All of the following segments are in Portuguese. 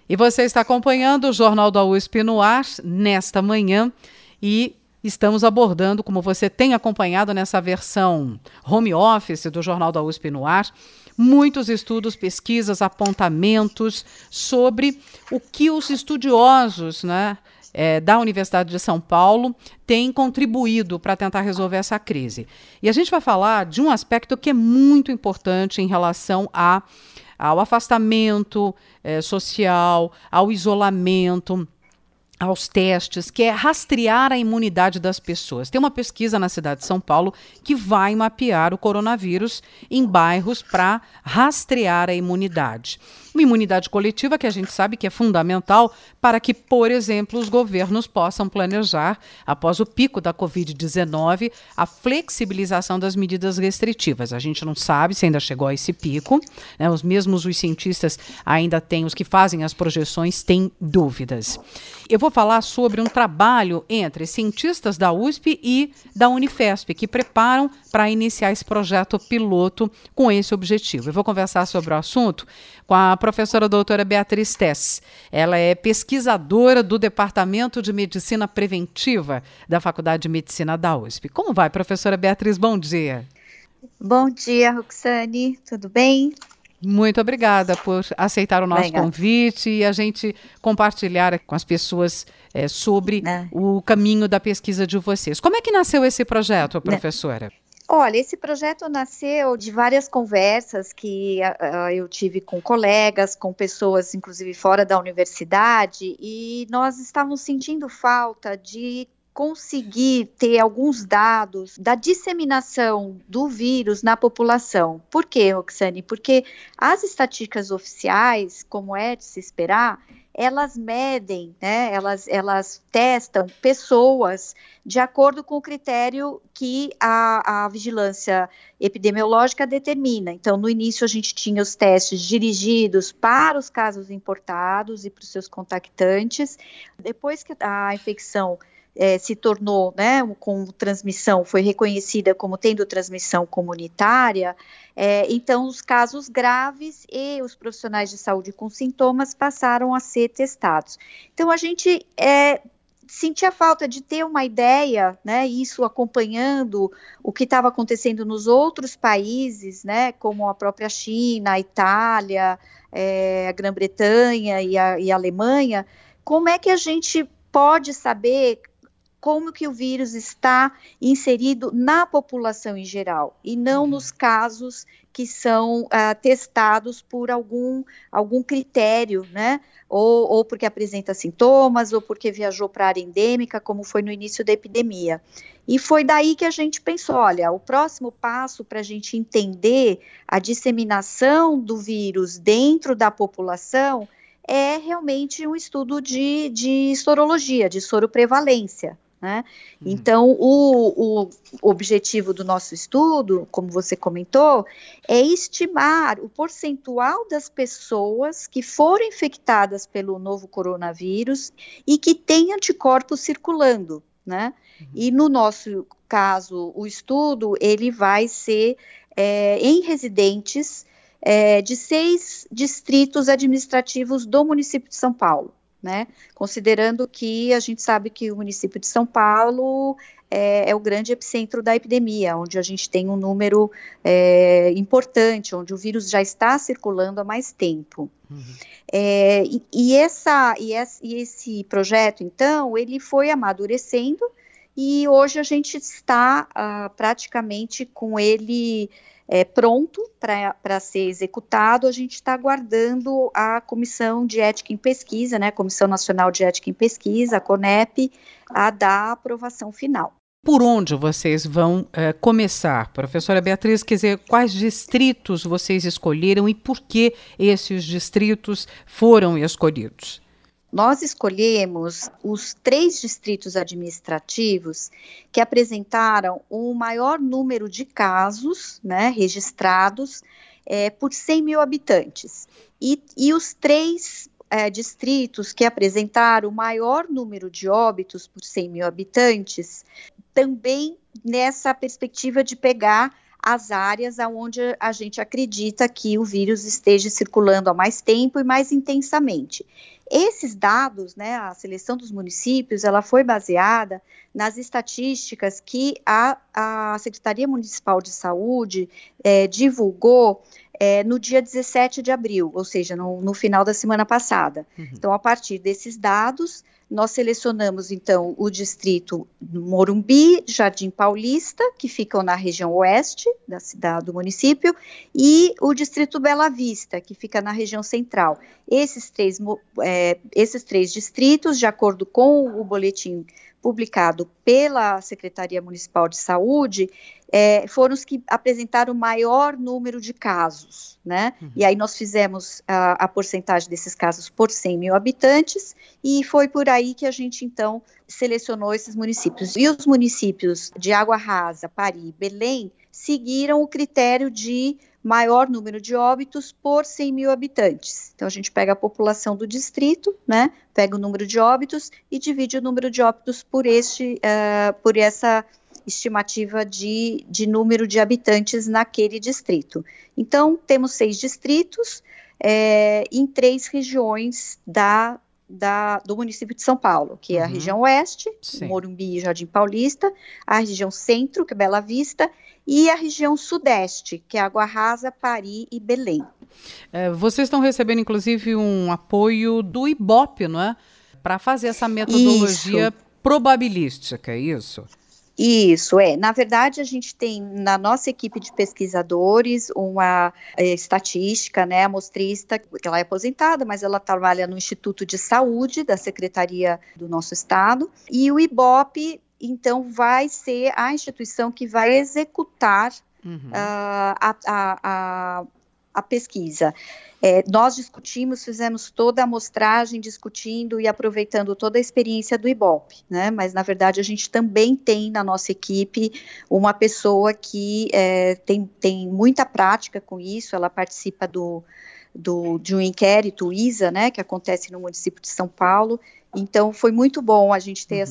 E você está acompanhando o Jornal da USP no ar nesta manhã e estamos abordando, como você tem acompanhado nessa versão home office do Jornal da USP no ar, muitos estudos, pesquisas, apontamentos sobre o que os estudiosos, da Universidade de São Paulo têm contribuído para tentar resolver essa crise. E a gente vai falar de um aspecto que é muito importante em relação ao afastamento social, ao isolamento, aos testes, que é rastrear a imunidade das pessoas. Tem uma pesquisa na cidade de São Paulo que vai mapear o coronavírus em bairros para rastrear a imunidade. Uma imunidade coletiva que a gente sabe que é fundamental para que, por exemplo, os governos possam planejar, após o pico da Covid-19, a flexibilização das medidas restritivas. A gente não sabe se ainda chegou a esse pico, né? Os cientistas ainda têm, os que fazem as projeções têm dúvidas. Eu vou falar sobre um trabalho entre cientistas da USP e da Unifesp, que preparam para iniciar esse projeto piloto com esse objetivo. Eu vou conversar sobre o assunto com a professora doutora Beatriz Tess. Ela é pesquisadora do Departamento de Medicina Preventiva da Faculdade de Medicina da USP. Como vai, professora Beatriz? Bom dia. Bom dia, Roxane. Tudo bem? Muito obrigada por aceitar o nosso convite e a gente compartilhar com as pessoas sobre o caminho da pesquisa de vocês. Como é que nasceu esse projeto, professora? Olha, esse projeto nasceu de várias conversas que eu tive com colegas, com pessoas, inclusive fora da universidade, e nós estávamos sentindo falta de conseguir ter alguns dados da disseminação do vírus na população. Por quê, Roxane? Porque as estatísticas oficiais, como é de se esperar, elas medem, né, elas testam pessoas de acordo com o critério que a vigilância epidemiológica determina. Então, no início a gente tinha os testes dirigidos para os casos importados e para os seus contactantes. Depois que a infecção se tornou, com transmissão, foi reconhecida como tendo transmissão comunitária, então os casos graves e os profissionais de saúde com sintomas passaram a ser testados. Então a gente sentia falta de ter uma ideia, isso acompanhando o que estava acontecendo nos outros países, como a própria China, a Itália, a Grã-Bretanha e a Alemanha. Como é que a gente pode saber como que o vírus está inserido na população em geral, e não nos casos que são testados por algum critério, ou porque apresenta sintomas, ou porque viajou para a área endêmica, como foi no início da epidemia. E foi daí que a gente pensou, olha, o próximo passo para a gente entender a disseminação do vírus dentro da população é realmente um estudo de sorologia, de soroprevalência. Então, o objetivo do nosso estudo, como você comentou, é estimar o percentual das pessoas que foram infectadas pelo novo coronavírus e que têm anticorpos circulando, E no nosso caso, o estudo, ele vai ser em residentes de 6 distritos administrativos do município de São Paulo. Considerando que a gente sabe que o município de São Paulo é o grande epicentro da epidemia, onde a gente tem um número importante, onde o vírus já está circulando há mais tempo. Esse projeto, então, ele foi amadurecendo e hoje a gente está praticamente com ele pronto para ser executado. A gente está aguardando a Comissão de Ética em Pesquisa, Comissão Nacional de Ética em Pesquisa, a CONEP, a dar a aprovação final. Por onde vocês vão começar? Professora Beatriz, quer dizer, quais distritos vocês escolheram e por que esses distritos foram escolhidos? Nós escolhemos os 3 distritos administrativos que apresentaram o maior número de casos, registrados por 100 mil habitantes. E os 3 distritos que apresentaram o maior número de óbitos por 100 mil habitantes, também nessa perspectiva de pegar as áreas onde a gente acredita que o vírus esteja circulando há mais tempo e mais intensamente. Esses dados, né, a seleção dos municípios, ela foi baseada nas estatísticas que a Secretaria Municipal de Saúde divulgou no dia 17 de abril, ou seja, no final da semana passada. Uhum. Então, a partir desses dados, nós selecionamos, então, o distrito Morumbi, Jardim Paulista, que ficam na região oeste da cidade do município, e o distrito Bela Vista, que fica na região central. Esses três distritos, de acordo com o boletim publicado pela Secretaria Municipal de Saúde, foram os que apresentaram o maior número de casos, né? Uhum. E aí nós fizemos a porcentagem desses casos por 100 mil habitantes, e foi por aí que a gente, então, selecionou esses municípios. E os municípios de Água Rasa, Pari e Belém seguiram o critério de maior número de óbitos por 100 mil habitantes. Então, a gente pega a população do distrito, né, pega o número de óbitos e divide o número de óbitos por essa estimativa de número de habitantes naquele distrito. Então, temos 6 distritos em 3 regiões do município de São Paulo, que é a região oeste, Morumbi e Jardim Paulista, a região centro, que é Bela Vista, e a região sudeste, que é Água Rasa, Pari e Belém. Vocês estão recebendo, inclusive, um apoio do IBOP, não é? Para fazer essa metodologia probabilística, é isso? Isso, na verdade a gente tem na nossa equipe de pesquisadores uma estatística, né, amostrista, que ela é aposentada, mas ela trabalha no Instituto de Saúde da Secretaria do nosso estado, e o IBOP, então, vai ser a instituição que vai executar a pesquisa. Nós fizemos toda a amostragem discutindo e aproveitando toda a experiência do IBOP, né? Mas, na verdade, a gente também tem na nossa equipe uma pessoa que tem muita prática com isso, ela participa de um inquérito, o ISA, né, que acontece no município de São Paulo. Então, foi muito bom a gente ter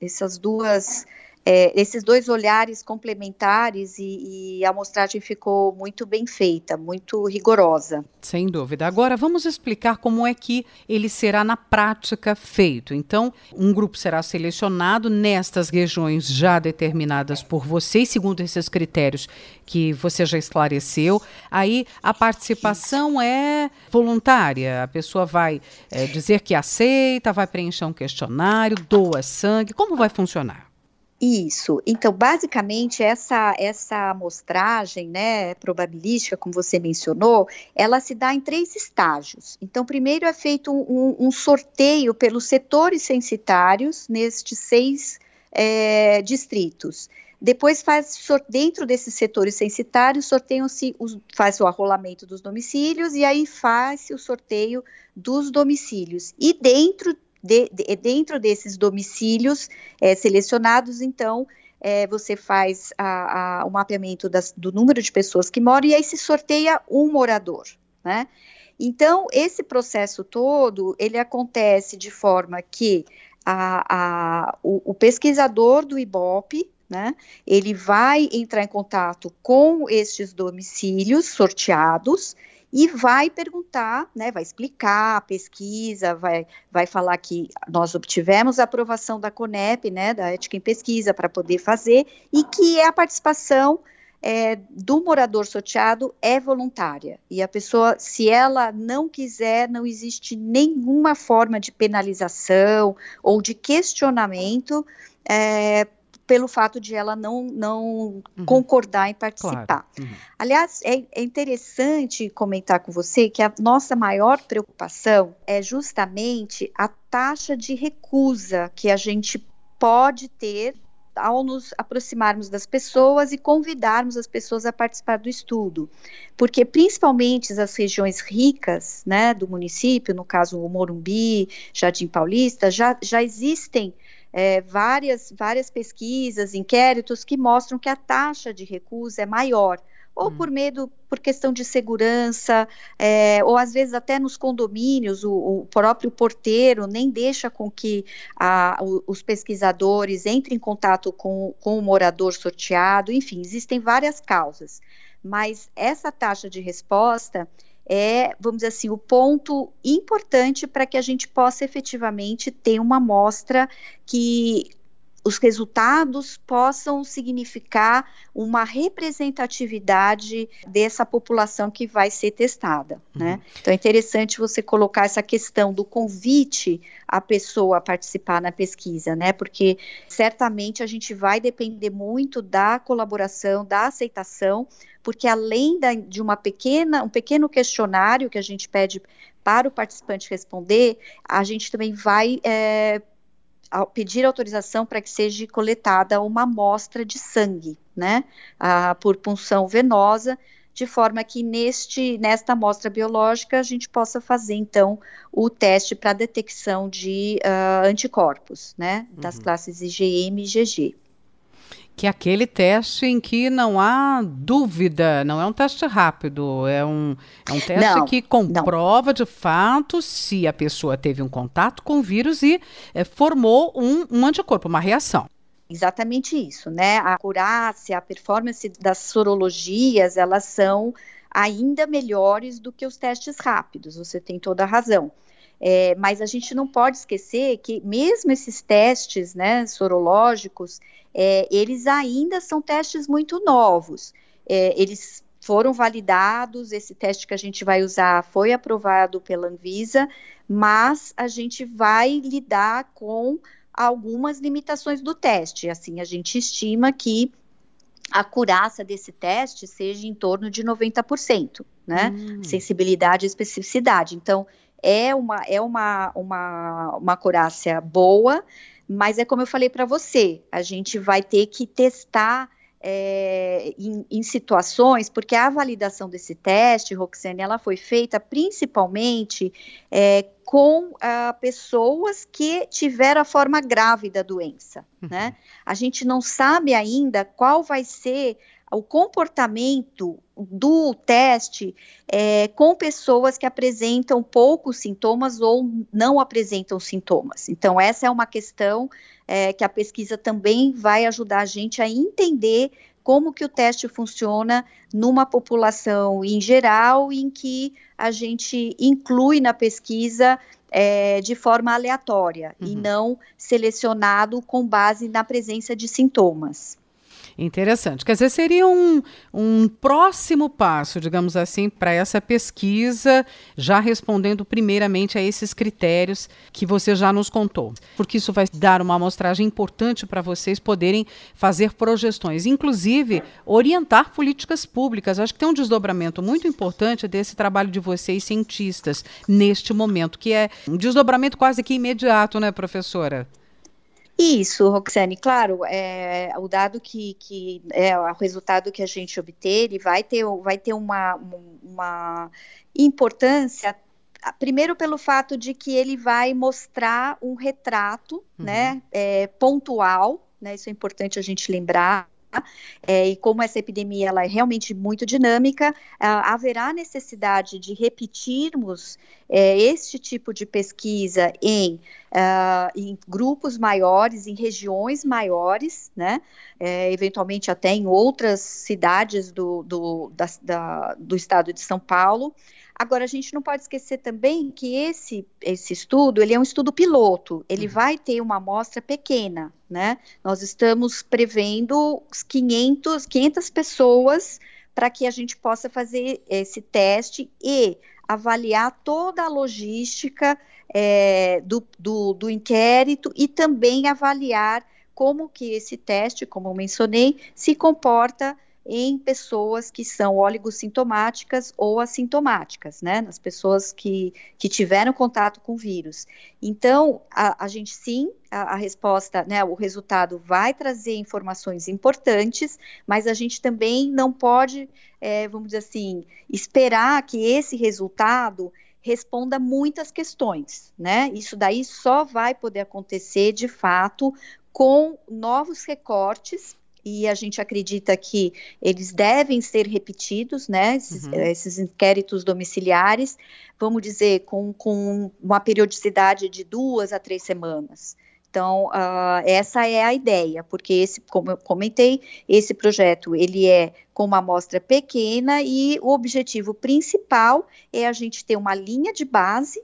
esses dois olhares complementares e a amostragem ficou muito bem feita, muito rigorosa. Sem dúvida. Agora, vamos explicar como é que ele será na prática feito. Então, um grupo será selecionado nestas regiões já determinadas por vocês, segundo esses critérios que você já esclareceu. Aí, a participação é voluntária. A pessoa vai dizer que aceita, vai preencher um questionário, doa sangue. Como vai funcionar? Isso, então basicamente essa amostragem, né, probabilística, como você mencionou, ela se dá em 3 estágios. Então primeiro é feito um sorteio pelos setores censitários nestes 6 distritos. Depois dentro desses setores censitários, faz o arrolamento dos domicílios e aí faz-se o sorteio dos domicílios. E dentro desses domicílios selecionados, então, você faz o mapeamento do número de pessoas que moram e aí se sorteia um morador, né? Então, esse processo todo, ele acontece de forma que o pesquisador do IBOP, né, ele vai entrar em contato com estes domicílios sorteados e vai perguntar, né, vai explicar a pesquisa, vai falar que nós obtivemos a aprovação da CONEP, né, da Ética em Pesquisa, para poder fazer, e que a participação do morador sorteado é voluntária. E a pessoa, se ela não quiser, não existe nenhuma forma de penalização ou de questionamento pelo fato de ela não concordar em participar. Claro. Aliás, é interessante comentar com você que a nossa maior preocupação é justamente a taxa de recusa que a gente pode ter ao nos aproximarmos das pessoas e convidarmos as pessoas a participar do estudo, porque principalmente as regiões ricas, né, do município, no caso o Morumbi, Jardim Paulista, já existem várias pesquisas, inquéritos que mostram que a taxa de recusa é maior, ou por medo, por questão de segurança, ou às vezes até nos condomínios, o próprio porteiro nem deixa com que os pesquisadores entrem em contato com o morador sorteado, enfim, existem várias causas, mas essa taxa de resposta vamos dizer assim, o ponto importante para que a gente possa efetivamente ter uma amostra que os resultados possam significar uma representatividade dessa população que vai ser testada, né? Então é interessante você colocar essa questão do convite à pessoa a participar na pesquisa, né? Porque certamente a gente vai depender muito da colaboração, da aceitação, porque além de um pequeno questionário que a gente pede para o participante responder, a gente também vai pedir autorização para que seja coletada uma amostra de sangue, né, por punção venosa, de forma que nesta amostra biológica a gente possa fazer, então, o teste para detecção de anticorpos, né, das classes IgM e IgG. Que é aquele teste em que não há dúvida, não é um teste rápido, é um teste que comprova de fato se a pessoa teve um contato com o vírus e formou um anticorpo, uma reação. Exatamente isso, né? A acurácia, a performance das sorologias, elas são ainda melhores do que os testes rápidos, você tem toda a razão. Mas a gente não pode esquecer que mesmo esses testes, né, sorológicos, eles ainda são testes muito novos. Eles foram validados, esse teste que a gente vai usar foi aprovado pela Anvisa, mas a gente vai lidar com algumas limitações do teste. Assim, a gente estima que a acurácia desse teste seja em torno de 90%, né? Sensibilidade e especificidade. Então, é uma acurácia boa, mas é como eu falei para você, a gente vai ter que testar em situações, porque a validação desse teste, Roxane, ela foi feita principalmente com pessoas que tiveram a forma grave da doença, né? A gente não sabe ainda qual vai ser o comportamento do teste com pessoas que apresentam poucos sintomas ou não apresentam sintomas. Então, essa é uma questão que a pesquisa também vai ajudar a gente a entender como que o teste funciona numa população em geral, em que a gente inclui na pesquisa de forma aleatória e não selecionado com base na presença de sintomas. Interessante. Quer dizer, seria um próximo passo, digamos assim, para essa pesquisa, já respondendo primeiramente a esses critérios que você já nos contou. Porque isso vai dar uma amostragem importante para vocês poderem fazer projeções, inclusive orientar políticas públicas. Acho que tem um desdobramento muito importante desse trabalho de vocês, cientistas, neste momento, que é um desdobramento quase que imediato, né, professora? Isso, Roxane, claro, o dado o resultado que a gente obter, ele vai ter uma importância, primeiro pelo fato de que ele vai mostrar um retrato, né, pontual, né, isso é importante a gente lembrar. E como essa epidemia ela é realmente muito dinâmica, haverá necessidade de repetirmos este tipo de pesquisa em grupos maiores, em regiões maiores, né? Eventualmente até em outras cidades do estado de São Paulo. Agora, a gente não pode esquecer também que esse estudo, ele é um estudo piloto, ele vai ter uma amostra pequena, né? Nós estamos prevendo 500 pessoas para que a gente possa fazer esse teste e avaliar toda a logística do inquérito e também avaliar como que esse teste, como eu mencionei, se comporta em pessoas que são oligossintomáticas ou assintomáticas, né, nas pessoas que tiveram contato com o vírus. Então, a gente sim, a resposta, né, o resultado vai trazer informações importantes, mas a gente também não pode, vamos dizer assim, esperar que esse resultado responda muitas questões, né, isso daí só vai poder acontecer, de fato, com novos recortes e a gente acredita que eles devem ser repetidos, né, esses inquéritos domiciliares, vamos dizer, com uma periodicidade de 2 a 3 semanas. Então, essa é a ideia, porque como eu comentei, esse projeto, ele é com uma amostra pequena e o objetivo principal é a gente ter uma linha de base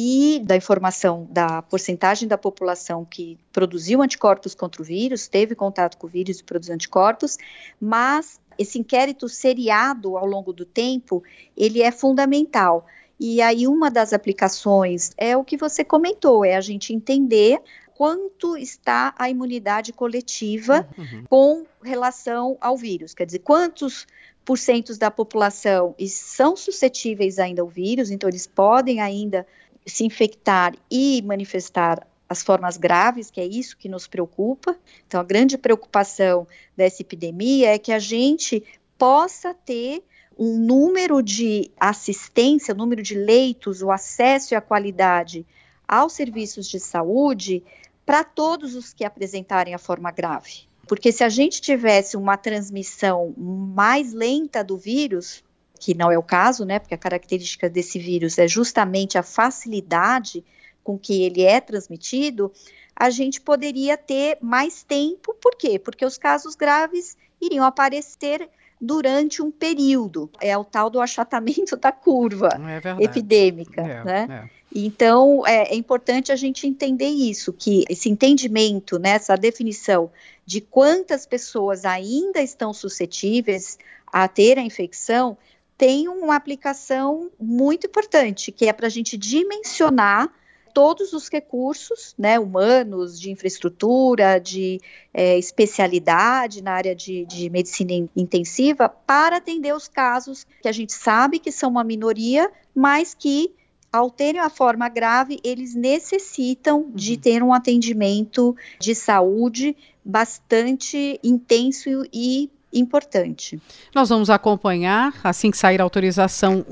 e da informação da porcentagem da população que produziu anticorpos contra o vírus, teve contato com o vírus e produziu anticorpos, mas esse inquérito seriado ao longo do tempo, ele é fundamental. E aí uma das aplicações é o que você comentou, é a gente entender quanto está a imunidade coletiva com relação ao vírus, quer dizer, quantos porcentos da população são suscetíveis ainda ao vírus, então eles podem ainda se infectar e manifestar as formas graves, que é isso que nos preocupa. Então a grande preocupação dessa epidemia é que a gente possa ter um número de assistência, o número de leitos, o acesso e a qualidade aos serviços de saúde para todos os que apresentarem a forma grave. Porque se a gente tivesse uma transmissão mais lenta do vírus, que não é o caso, né, porque a característica desse vírus é justamente a facilidade com que ele é transmitido, a gente poderia ter mais tempo. Por quê? Porque os casos graves iriam aparecer durante um período. É o tal do achatamento da curva epidêmica, né? Então, é importante a gente entender isso, que esse entendimento, né, essa definição de quantas pessoas ainda estão suscetíveis a ter a infecção, tem uma aplicação muito importante, que é para a gente dimensionar todos os recursos, né, humanos, de infraestrutura, de especialidade na área de medicina intensiva, para atender os casos que a gente sabe que são uma minoria, mas que, ao terem a forma grave, eles necessitam de ter um atendimento de saúde bastante intenso e importante. Nós vamos acompanhar, assim que sair a autorização,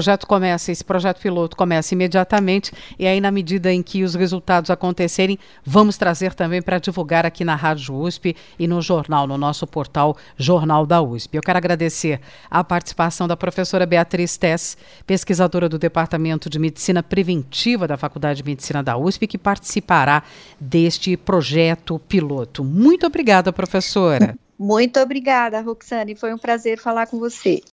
esse projeto piloto começa imediatamente, e aí na medida em que os resultados acontecerem, vamos trazer também para divulgar aqui na Rádio USP e no jornal, no nosso portal Jornal da USP. Eu quero agradecer a participação da professora Beatriz Tess, pesquisadora do Departamento de Medicina Preventiva da Faculdade de Medicina da USP, que participará deste projeto piloto. Muito obrigada, professora. Muito obrigada, Roxane. Foi um prazer falar com você.